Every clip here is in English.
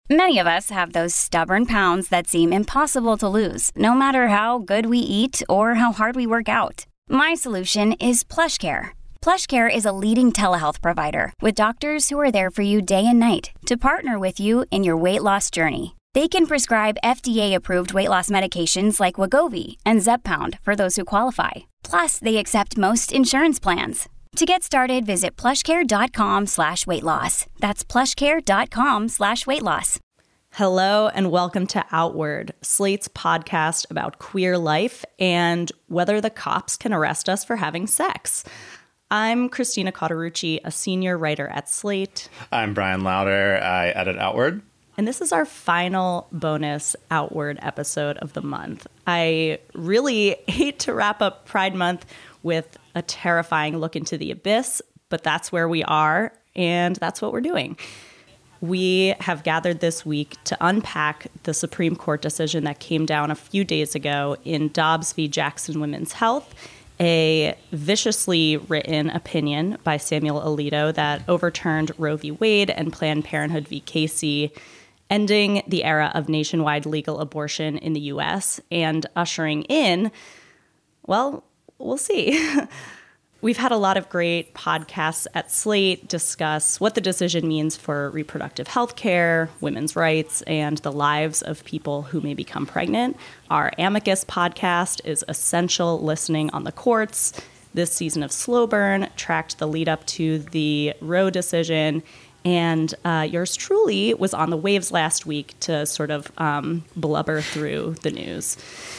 Many of us have those stubborn pounds that seem impossible to lose, no matter how good we eat or how hard we work out. My solution is PlushCare. PlushCare is a leading telehealth provider with doctors who are there for you day and night to partner with you in your weight loss journey. They can prescribe FDA-approved weight loss medications like Wegovy and Zepbound for those who qualify. Plus, they accept most insurance plans. To get started, visit plushcare.com/weightloss. That's plushcare.com/weightloss. Hello and welcome to Outward, Slate's podcast about queer life and whether the cops can arrest us for having sex. I'm Christina Cauterucci, a senior writer at Slate. I'm Brian Lauder. I edit Outward. And this is our final bonus Outward episode of the month. I really hate to wrap up Pride Month with a terrifying look into the abyss, but that's where we are, and that's what we're doing. We have gathered this week to unpack the Supreme Court decision that came down a few days ago in Dobbs v. Jackson Women's Health, a viciously written opinion by Samuel Alito that overturned Roe v. Wade and Planned Parenthood v. Casey, ending the era of nationwide legal abortion in the U.S. and ushering in, well, we'll see. We've had a lot of great podcasts at Slate discuss what the decision means for reproductive health care, women's rights, and the lives of people who may become pregnant. Our Amicus podcast is essential listening on the courts. This season of Slow Burn tracked the lead up to the Roe decision. And yours truly was on the waves last week to sort of blubber through the news.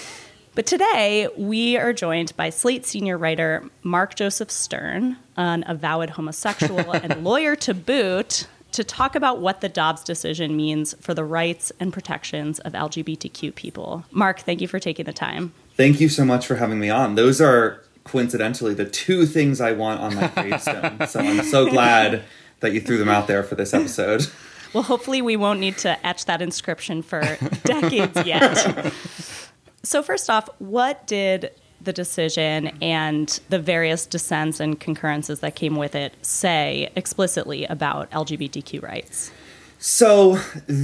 But today, we are joined by Slate senior writer Mark Joseph Stern, an avowed homosexual and lawyer to boot, to talk about what the Dobbs decision means for the rights and protections of LGBTQ people. Mark, thank you for taking the time. Thank you so much for having me on. Those are, coincidentally, the two things I want on my gravestone. So I'm so glad that you threw them out there for this episode. Well, hopefully we won't need to etch that inscription for decades yet. So first off, what did the decision and the various dissents and concurrences that came with it say explicitly about LGBTQ rights? So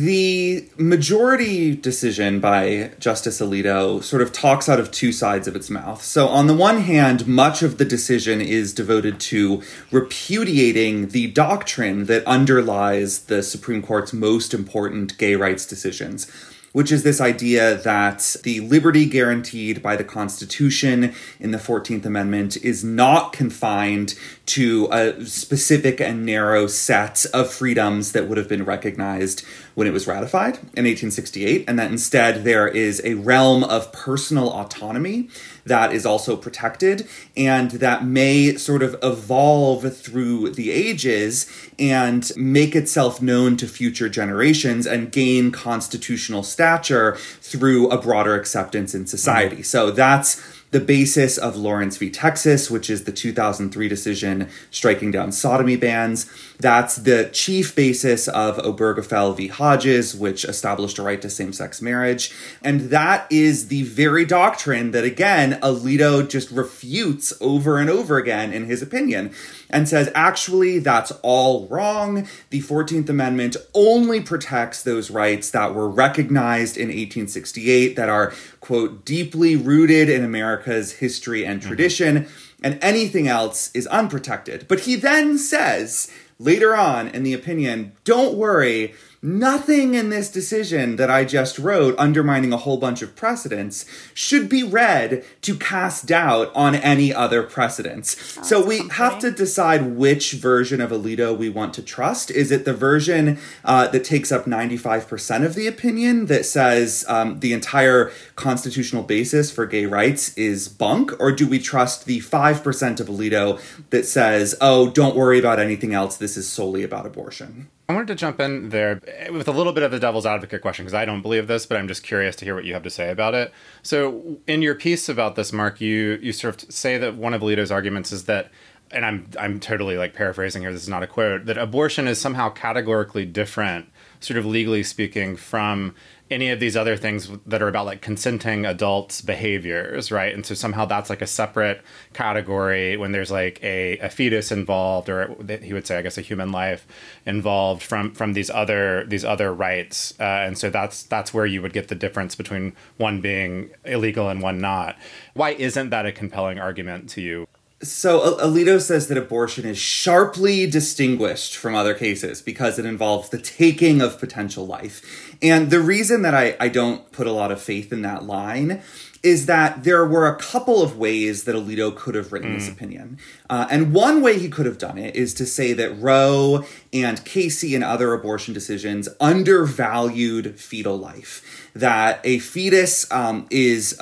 the majority decision by Justice Alito sort of talks out of two sides of its mouth. So on the one hand, much of the decision is devoted to repudiating the doctrine that underlies the Supreme Court's most important gay rights decisions, which is this idea that the liberty guaranteed by the Constitution in the 14th Amendment is not confined to a specific and narrow set of freedoms that would have been recognized when it was ratified in 1868, and that instead there is a realm of personal autonomy that is also protected and that may sort of evolve through the ages and make itself known to future generations and gain constitutional stature through a broader acceptance in society. So that's the basis of Lawrence v. Texas, which is the 2003 decision striking down sodomy bans. That's the chief basis of Obergefell v. Hodges, which established a right to same-sex marriage. And that is the very doctrine that, again, Alito just refutes over and over again in his opinion and says, actually, that's all wrong. The 14th Amendment only protects those rights that were recognized in 1868, that are, quote, deeply rooted in America's history and tradition, and anything else is unprotected. But he then says, later on in the opinion, don't worry, nothing in this decision that I just wrote, undermining a whole bunch of precedents, should be read to cast doubt on any other precedents. So we have to decide which version of Alito we want to trust. Is it the version that takes up 95% of the opinion, that says the entire constitutional basis for gay rights is bunk? Or do we trust the 5% of Alito that says, oh, don't worry about anything else, this is solely about abortion? I wanted to jump in there with a little bit of the devil's advocate question, because I don't believe this, but I'm just curious to hear what you have to say about it. So in your piece about this, Mark, you sort of say that one of Alito's arguments is that, and I'm totally like paraphrasing here, this is not a quote, that abortion is somehow categorically different sort of legally speaking, from any of these other things that are about like consenting adults' behaviors, right? And so somehow that's like a separate category when there's like a fetus involved, or he would say, I guess, a human life involved from these other rights. And so that's where you would get the difference between one being illegal and one not. Why isn't that a compelling argument to you? So Alito says that abortion is sharply distinguished from other cases because it involves the taking of potential life. And the reason that I don't put a lot of faith in that line is that there were a couple of ways that Alito could have written this opinion. And one way he could have done it is to say that Roe and Casey and other abortion decisions undervalued fetal life, that a fetus is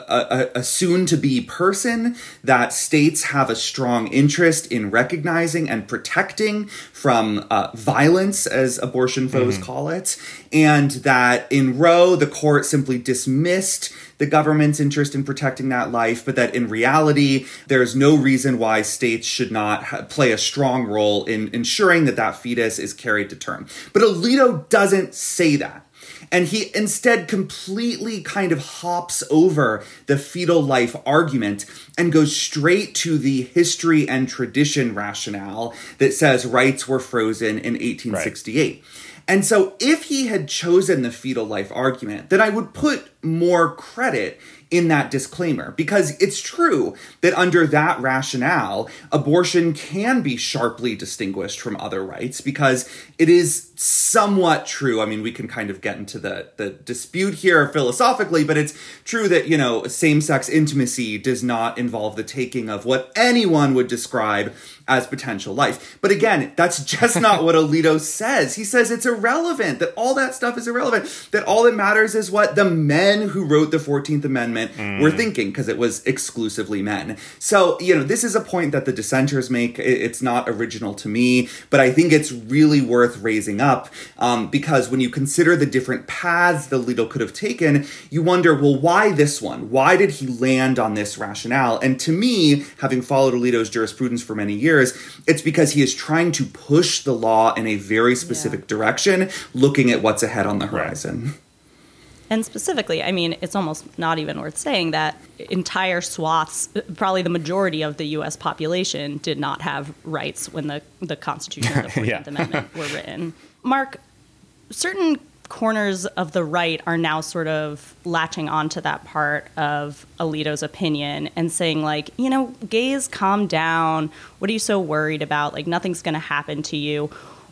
a soon-to-be person, that states have a strong interest in recognizing and protecting from violence, as abortion foes call it, and that in Roe, the court simply dismissed the government's interest in protecting that life, but that in reality, there's no reason why states should not play a strong role in ensuring that that fetus is carried to term. But Alito doesn't say that. And he instead completely kind of hops over the fetal life argument and goes straight to the history and tradition rationale that says rights were frozen in 1868. Right. And so if he had chosen the fetal life argument, then I would put more credit in that disclaimer, because it's true that under that rationale, abortion can be sharply distinguished from other rights, because it is somewhat true. I mean, we can kind of get into the dispute here philosophically, but it's true that, you know, same-sex intimacy does not involve the taking of what anyone would describe as potential life. But again, that's just not what Alito says. He says it's irrelevant, that all that stuff is irrelevant, that all that matters is what the men who wrote the 14th Amendment were thinking, because it was exclusively men. So, you know, this is a point that the dissenters make. It's not original to me, but I think it's really worth raising up, because when you consider the different paths that Alito could have taken, you wonder, well, why this one? Why did he land on this rationale? And to me, having followed Alito's jurisprudence for many years, it's because he is trying to push the law in a very specific direction, looking at what's ahead on the horizon. Right. And specifically, I mean, it's almost not even worth saying that entire swaths, probably the majority of the U.S. population, did not have rights when the Constitution and the 14th Amendment were written. Mark, certain corners of the right are now sort of latching onto that part of Alito's opinion and saying, like, you know, gays, calm down. What are you so worried about? Like, nothing's going to happen to you.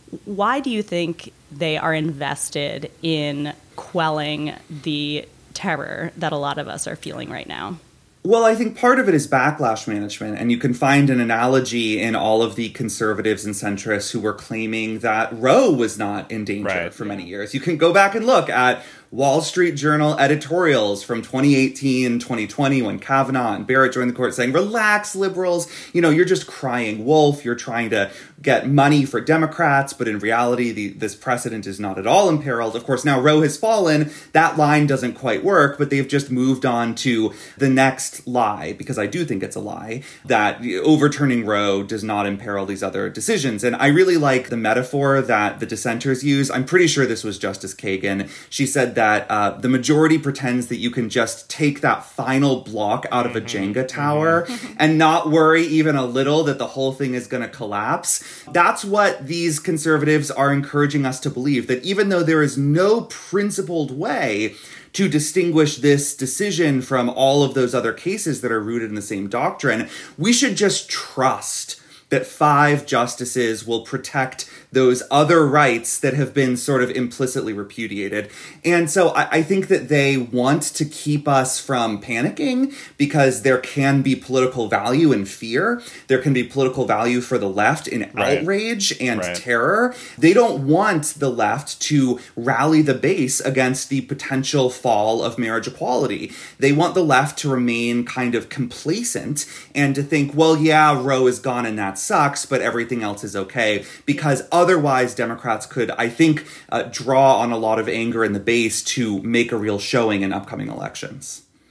Why do you think they are invested in quelling the terror that a lot of us are feeling right now? Well, I think part of it is backlash management, and you can find an analogy in all of the conservatives and centrists who were claiming that Roe was not in danger for many years. You can go back and look at Wall Street Journal editorials from 2018, 2020, when Kavanaugh and Barrett joined the court saying, relax, liberals, you know, you're just crying wolf, you're trying to get money for Democrats, but in reality, this precedent is not at all imperiled. Of course, now Roe has fallen, that line doesn't quite work, but they've just moved on to the next lie, because I do think it's a lie, that overturning Roe does not imperil these other decisions. And I really like the metaphor that the dissenters use. I'm pretty sure this was Justice Kagan. She said that the majority pretends that you can just take that final block out of a Jenga tower and not worry even a little that the whole thing is going to collapse. That's what these conservatives are encouraging us to believe, that even though there is no principled way to distinguish this decision from all of those other cases that are rooted in the same doctrine, we should just trust that 5 justices will protect those other rights that have been sort of implicitly repudiated. And so I think that they want to keep us from panicking, because there can be political value in fear. There can be political value for the left in outrage and terror. They don't want the left to rally the base against the potential fall of marriage equality. They want the left to remain kind of complacent and to think, well, yeah, Roe is gone and that sucks, but everything else is okay, because otherwise Democrats could, I think, draw on a lot of anger in the base to make a real showing in upcoming elections.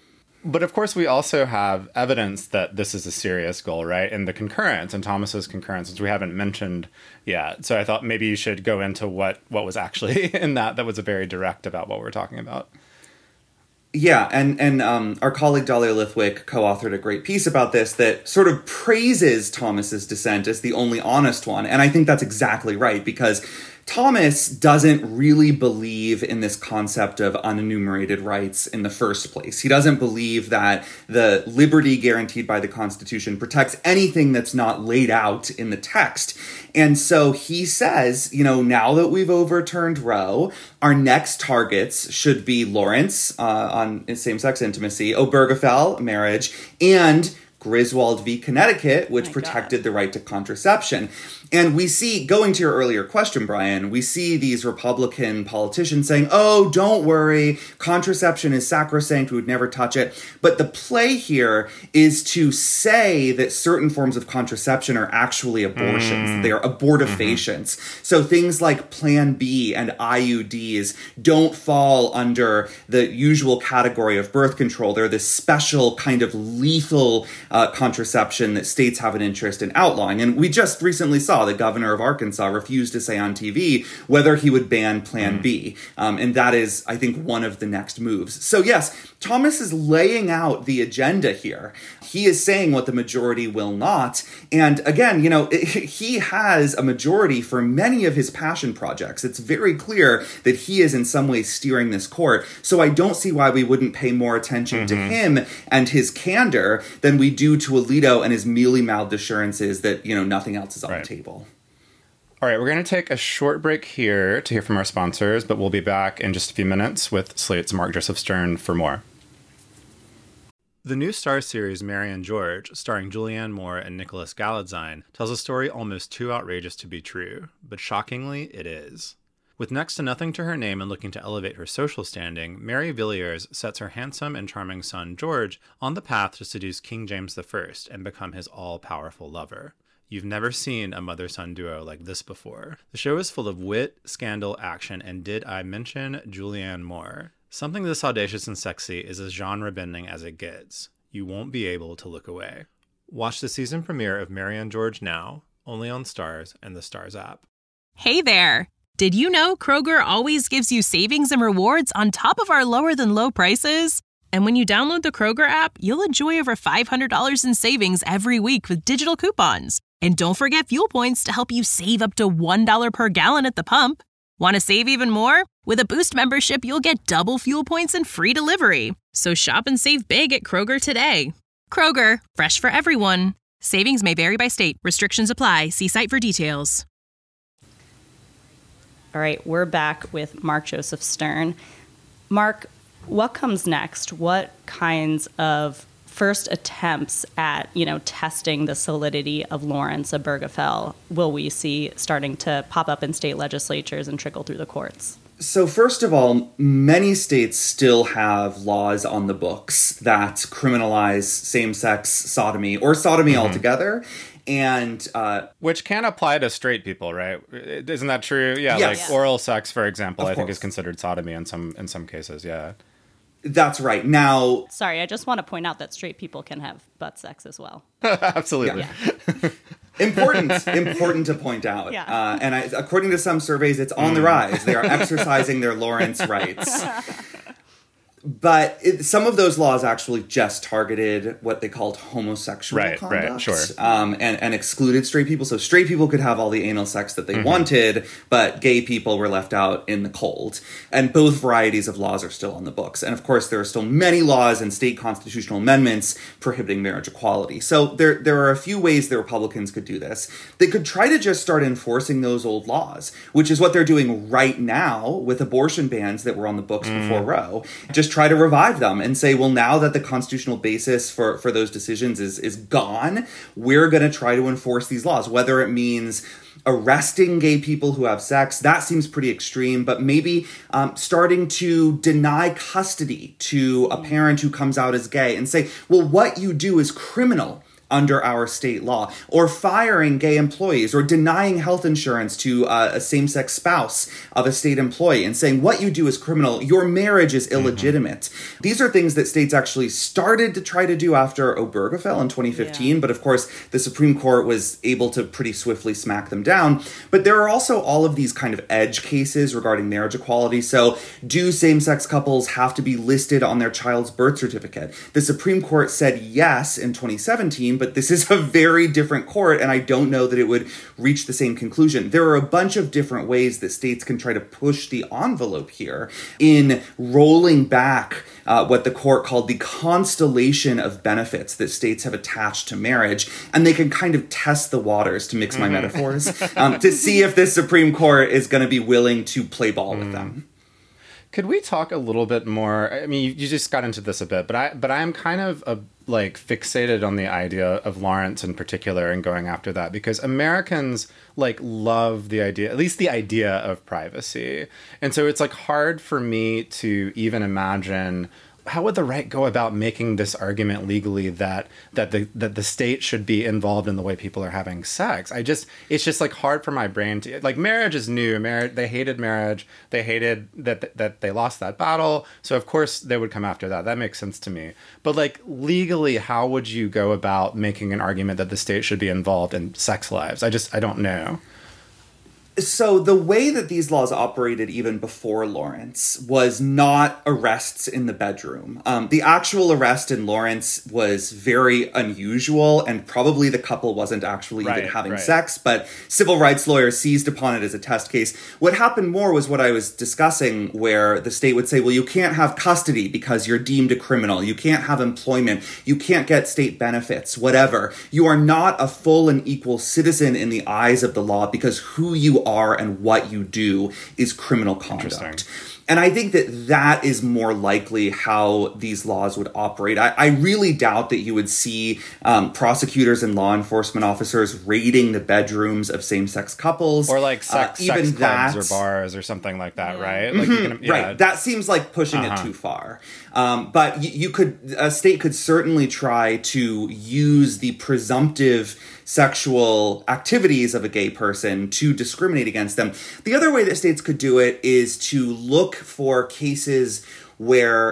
But of course, we also have evidence that this is a serious goal, right? And the concurrence, and Thomas's concurrence, which we haven't mentioned yet. So I thought maybe you should go into what was actually in that was very direct about what we're talking about. Yeah, and our colleague Dahlia Lithwick co-authored a great piece about this that sort of praises Thomas's dissent as the only honest one. And I think that's exactly right, because Thomas doesn't really believe in this concept of unenumerated rights in the first place. He doesn't believe that the liberty guaranteed by the Constitution protects anything that's not laid out in the text. And so he says, now that we've overturned Roe, our next targets should be Lawrence on same-sex intimacy, Obergefell, marriage, and Griswold v. Connecticut, which protected the right to contraception. And we see, going to your earlier question, Brian, we see these Republican politicians saying, oh, don't worry, contraception is sacrosanct, we would never touch it. But the play here is to say that certain forms of contraception are actually abortions. They are abortifacients. So things like Plan B and IUDs don't fall under the usual category of birth control. They're this special kind of lethal contraception that states have an interest in outlawing. And we just recently saw the governor of Arkansas refused to say on TV whether he would ban Plan B. And that is, I think, one of the next moves. So yes, Thomas is laying out the agenda here. He is saying what the majority will not. And again, he has a majority for many of his passion projects. It's very clear that he is in some ways steering this court. So I don't see why we wouldn't pay more attention to him and his candor than we do to Alito and his mealy-mouthed assurances that, nothing else is on the table. All right, we're going to take a short break here to hear from our sponsors, but we'll be back in just a few minutes with Slate's Mark Joseph Stern for more. The new Starz series Mary and George, starring Julianne Moore and Nicholas Galadzine, tells a story almost too outrageous to be true, but shockingly, it is. With next to nothing to her name and looking to elevate her social standing, Mary Villiers sets her handsome and charming son, George, on the path to seduce King James I and become his all-powerful lover. You've never seen a mother-son duo like this before. The show is full of wit, scandal, action, and did I mention Julianne Moore? Something this audacious and sexy is as genre-bending as it gets. You won't be able to look away. Watch the season premiere of Mary and George now, only on Starz and the Starz app. Hey there! Did you know Kroger always gives you savings and rewards on top of our lower-than-low prices? And when you download the Kroger app, you'll enjoy over $500 in savings every week with digital coupons. And don't forget fuel points to help you save up to $1 per gallon at the pump. Want to save even more? With a Boost membership, you'll get double fuel points and free delivery. So shop and save big at Kroger today. Kroger, fresh for everyone. Savings may vary by state. Restrictions apply. See site for details. All right, we're back with Mark Joseph Stern. Mark, what comes next? What kinds of first attempts at, testing the solidity of Lawrence Obergefell will we see starting to pop up in state legislatures and trickle through the courts? So first of all, many states still have laws on the books that criminalize same-sex sodomy or sodomy altogether. And which can apply to straight people, right? Isn't that true? Yeah, yes. Like oral sex, for example, I think is considered sodomy in some cases. Yeah. That's right. Now, sorry, I just want to point out that straight people can have butt sex as well. Absolutely. Yeah. Important to point out. Yeah. According to some surveys, it's on the rise. They are exercising their Lawrence rights. But some of those laws actually just targeted what they called homosexual conduct. Right, sure. And excluded straight people. So straight people could have all the anal sex that they wanted, but gay people were left out in the cold. And both varieties of laws are still on the books. And of course, there are still many laws and state constitutional amendments prohibiting marriage equality. So there are a few ways the Republicans could do this. They could try to just start enforcing those old laws, which is what they're doing right now with abortion bans that were on the books before Roe. Just try to revive them and say, well, now that the constitutional basis for those decisions is gone, we're going to try to enforce these laws, whether it means arresting gay people who have sex. That seems pretty extreme, but maybe starting to deny custody to a parent who comes out as gay and say, well, what you do is criminal. under our state law, or firing gay employees, or denying health insurance to a same-sex spouse of a state employee and saying what you do is criminal, your marriage is illegitimate. These are things that states actually started to try to do after Obergefell in 2015, but of course the Supreme Court was able to pretty swiftly smack them down. But there are also all of these kind of edge cases regarding marriage equality. So do same-sex couples have to be listed on their child's birth certificate? The Supreme Court said yes in 2017, but this is a very different court, and I don't know that it would reach the same conclusion. There are a bunch of different ways that states can try to push the envelope here in rolling back what the court called the constellation of benefits that states have attached to marriage, and they can kind of test the waters, to mix my metaphors, to see if this Supreme Court is going to be willing to play ball with them. Could we talk a little bit more? I mean, you just got into this a bit, but I am kind of fixated on the idea of Lawrence in particular and going after that, because Americans love the idea, at least the idea of privacy. And so it's hard for me to even imagine how would the right go about making this argument legally that the state should be involved in the way people are having sex. It's just hard for my brain to, marriage is new. They hated marriage. They hated that they lost that battle. So of course they would come after that. That makes sense to me. But legally, how would you go about making an argument that the state should be involved in sex lives? I don't know. So the way that these laws operated even before Lawrence was not arrests in the bedroom. The actual arrest in Lawrence was very unusual, and probably the couple wasn't actually even having sex, but civil rights lawyers seized upon it as a test case. What happened more was what I was discussing, where the state would say, well, you can't have custody because you're deemed a criminal. You can't have employment. You can't get state benefits, whatever. You are not a full and equal citizen in the eyes of the law because who you are and what you do is criminal conduct. And I think that is more likely how these laws would operate. I really doubt that you would see prosecutors and law enforcement officers raiding the bedrooms of same-sex couples. Or sex clubs or bars or something like that, right? Right. That seems like pushing it too far. But a state could certainly try to use the presumptive sexual activities of a gay person to discriminate against them. The other way that states could do it is to look for cases where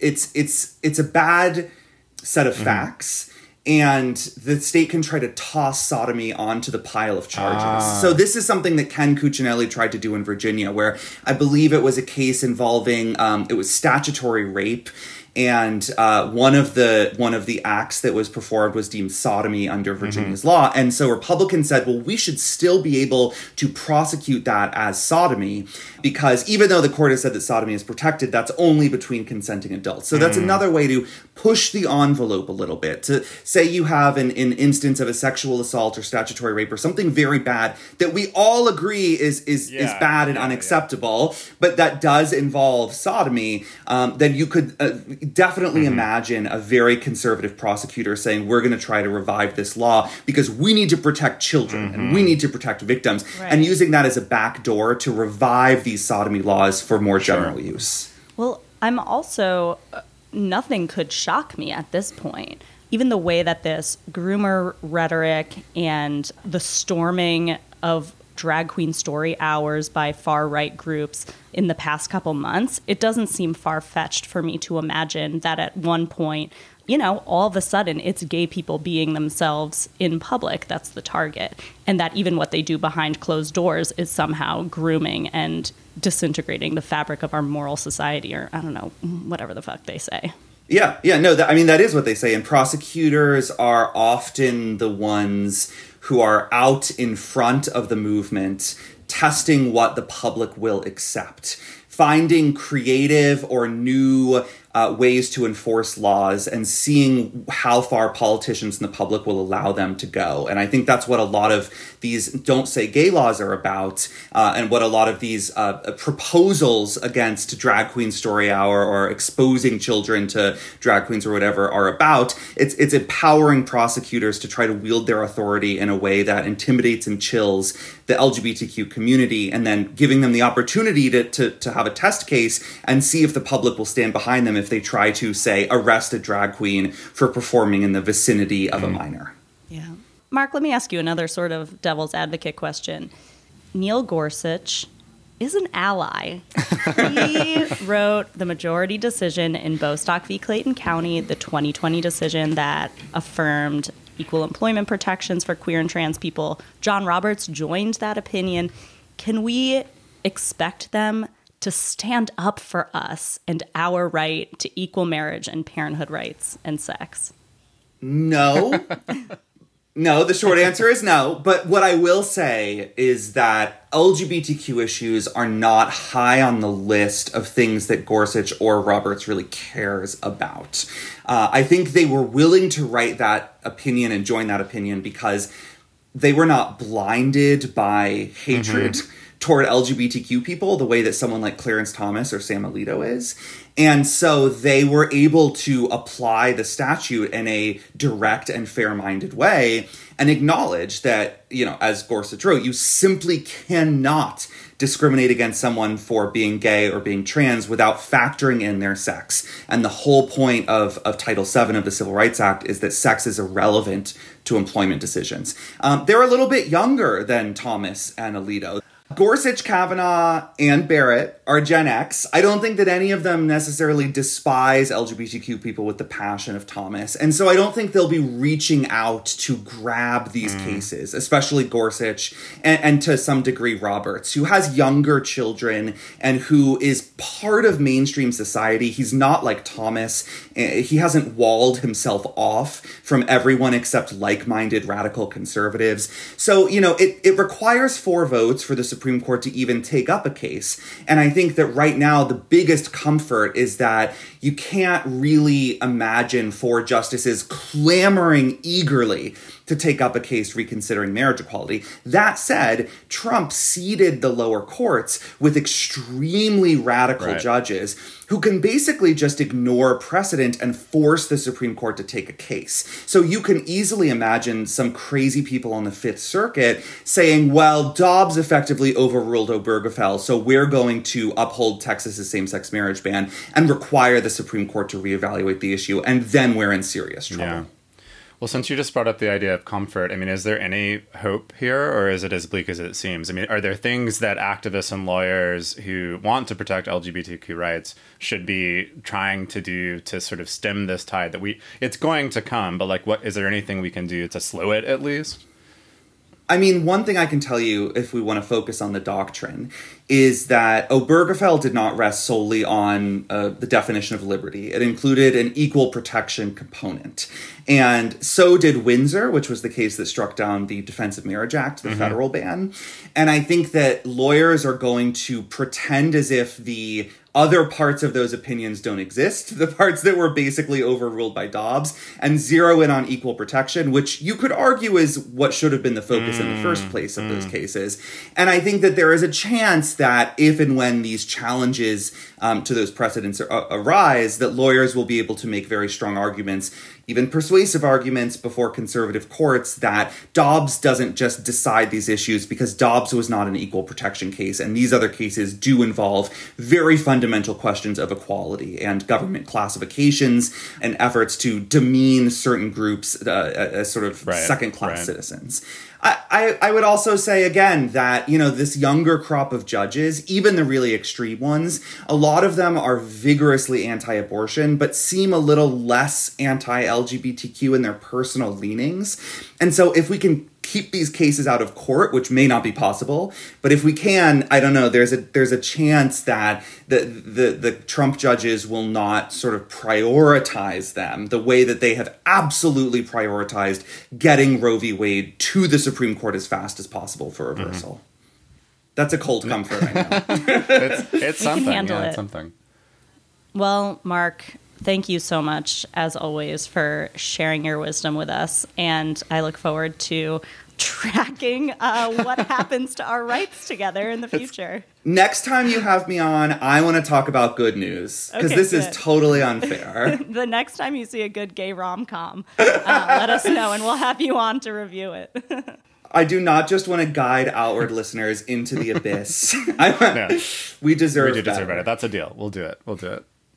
it's a bad set of facts, and the state can try to toss sodomy onto the pile of charges. So this is something that Ken Cuccinelli tried to do in Virginia, where I believe it was a case involving it was statutory rape. And one of the acts that was performed was deemed sodomy under Virginia's law. And so Republicans said, well, we should still be able to prosecute that as sodomy, because even though the court has said that sodomy is protected, that's only between consenting adults. So that's another way to push the envelope a little bit, to say you have an instance of a sexual assault or statutory rape or something very bad that we all agree is bad and unacceptable, but that does involve sodomy, then you could definitely imagine a very conservative prosecutor saying, we're going to try to revive this law because we need to protect children and we need to protect victims, and using that as a backdoor to revive these sodomy laws for more general use. Well, I'm also, nothing could shock me at this point. Even the way that this groomer rhetoric and the storming of drag queen story hours by far-right groups in the past couple months, it doesn't seem far-fetched for me to imagine that at one point, all of a sudden it's gay people being themselves in public that's the target, and that even what they do behind closed doors is somehow grooming and disintegrating the fabric of our moral society, or I don't know, whatever the fuck they say. That is what they say, and prosecutors are often the ones who are out in front of the movement, testing what the public will accept, finding creative or new ways to enforce laws, and seeing how far politicians and the public will allow them to go. And I think that's what a lot of these Don't Say Gay laws are about, and what a lot of these proposals against Drag Queen Story Hour or exposing children to drag queens or whatever are about. It's empowering prosecutors to try to wield their authority in a way that intimidates and chills the LGBTQ community, and then giving them the opportunity to have a test case and see if the public will stand behind them if they try to, say, arrest a drag queen for performing in the vicinity of a minor. Yeah. Mark, let me ask you another sort of devil's advocate question. Neil Gorsuch is an ally. He wrote the majority decision in Bostock v. Clayton County, the 2020 decision that affirmed equal employment protections for queer and trans people. John Roberts joined that opinion. Can we expect them to stand up for us and our right to equal marriage and parenthood rights and sex? No. No, the short answer is no. But what I will say is that LGBTQ issues are not high on the list of things that Gorsuch or Roberts really cares about. I think they were willing to write that opinion and join that opinion because they were not blinded by hatred toward LGBTQ people the way that someone like Clarence Thomas or Sam Alito is. And so they were able to apply the statute in a direct and fair-minded way and acknowledge that, you know, as Gorsuch wrote, you simply cannot discriminate against someone for being gay or being trans without factoring in their sex. And the whole point of Title VII of the Civil Rights Act is that sex is irrelevant to employment decisions. They're a little bit younger than Thomas and Alito. Gorsuch, Kavanaugh, and Barrett are Gen X. I don't think that any of them necessarily despise LGBTQ people with the passion of Thomas. And so I don't think they'll be reaching out to grab these cases, especially Gorsuch and to some degree Roberts, who has younger children and who is part of mainstream society. He's not like Thomas. He hasn't walled himself off from everyone except like-minded radical conservatives. So, you know, it requires 4 votes for the Supreme Court to even take up a case. And I think that right now the biggest comfort is that you can't really imagine 4 justices clamoring eagerly to take up a case reconsidering marriage equality. That said, Trump seeded the lower courts with extremely radical judges who can basically just ignore precedent and force the Supreme Court to take a case. So you can easily imagine some crazy people on the Fifth Circuit saying, well, Dobbs effectively overruled Obergefell, so we're going to uphold Texas's same-sex marriage ban and require the Supreme Court to reevaluate the issue, and then we're in serious trouble. Yeah. Well, since you just brought up the idea of comfort, I mean, is there any hope here, or is it as bleak as it seems? I mean, are there things that activists and lawyers who want to protect LGBTQ rights should be trying to do to sort of stem this tide that it's going to come, but like, is there anything we can do to slow it at least? I mean, one thing I can tell you, if we want to focus on the doctrine, is that Obergefell did not rest solely on the definition of liberty. It included an equal protection component. And so did Windsor, which was the case that struck down the Defense of Marriage Act, the federal ban. And I think that lawyers are going to pretend as if the other parts of those opinions don't exist, the parts that were basically overruled by Dobbs, and zero in on equal protection, which you could argue is what should have been the focus in the first place of those cases. And I think that there is a chance that if and when these challenges to those precedents arise, that lawyers will be able to make very strong arguments, even persuasive arguments before conservative courts, that Dobbs doesn't just decide these issues because Dobbs was not an equal protection case, and these other cases do involve very fundamental questions of equality and government classifications and efforts to demean certain groups as sort of second-class citizens. I would also say, again, that, you know, this younger crop of judges, even the really extreme ones, a lot of them are vigorously anti-abortion, but seem a little less anti-LGBTQ in their personal leanings. And so if we can keep these cases out of court, which may not be possible, but if we can, I don't know, there's a chance that the Trump judges will not sort of prioritize them the way that they have absolutely prioritized getting Roe v. Wade to the Supreme Court as fast as possible for reversal. That's a cold comfort, I know. It's something. It's something. Well, Mark, thank you so much, as always, for sharing your wisdom with us. And I look forward to tracking what happens to our rights together in the future. Next time you have me on, I want to talk about good news, because this is totally unfair. The next time you see a good gay rom-com, let us know, and we'll have you on to review it. I do not just want to guide outward listeners into the abyss. We deserve better. That's a deal. We'll do it.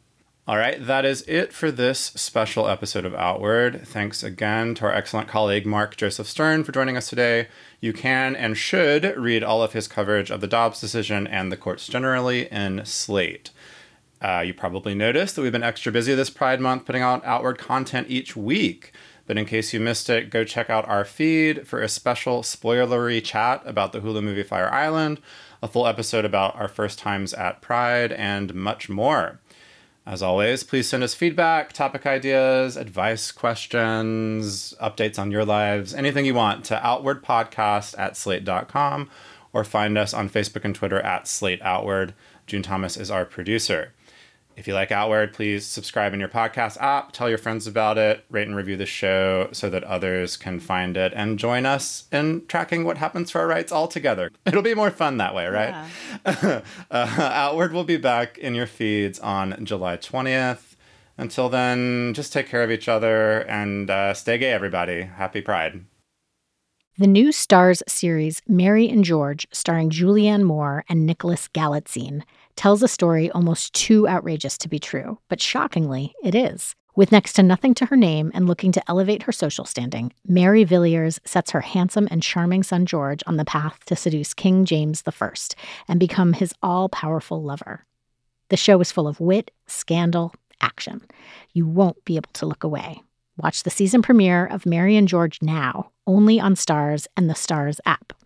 All right, that is it for this special episode of Outward. Thanks again to our excellent colleague, Mark Joseph Stern, for joining us today. You can and should read all of his coverage of the Dobbs decision and the courts generally in Slate. You probably noticed that we've been extra busy this Pride Month putting out Outward content each week. But in case you missed it, go check out our feed for a special spoilery chat about the Hulu movie Fire Island, a full episode about our first times at Pride, and much more. As always, please send us feedback, topic ideas, advice, questions, updates on your lives, anything you want to outwardpodcast@slate.com or find us on Facebook and Twitter @SlateOutward. June Thomas is our producer. If you like Outward, please subscribe in your podcast app, tell your friends about it, rate and review the show so that others can find it, and join us in tracking what happens to our rights all together. It'll be more fun that way, right? Yeah. Outward will be back in your feeds on July 20th. Until then, just take care of each other and stay gay, everybody. Happy Pride. The new Starz series Mary and George, starring Julianne Moore and Nicholas Galitzine, tells a story almost too outrageous to be true, but shockingly, it is. With next to nothing to her name and looking to elevate her social standing, Mary Villiers sets her handsome and charming son George on the path to seduce King James I and become his all-powerful lover. The show is full of wit, scandal, action. You won't be able to look away. Watch the season premiere of Mary and George now, only on Starz and the Starz app.